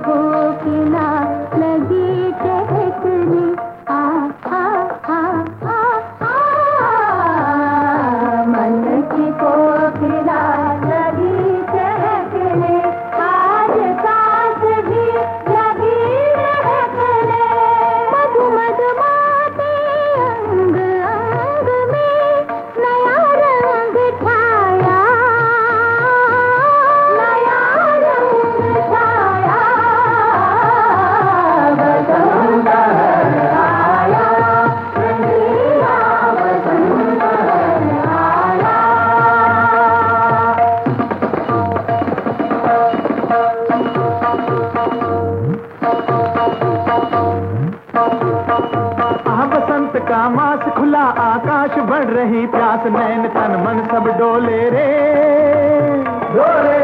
कोकिला लगी टहकने, आ आ आ आ आ, मन की कोकिला लगी टहकने, आज सांस भी लगी रहकने। मधु मधुमाते अंग अंग में नया रंग छाया, नया रंग छाया, बसंत आया, रंगीला बसंत आया। बसंत का मास खुला, आकाश बढ़ रही प्यास, नैन तन मन सब डोले रे, डोले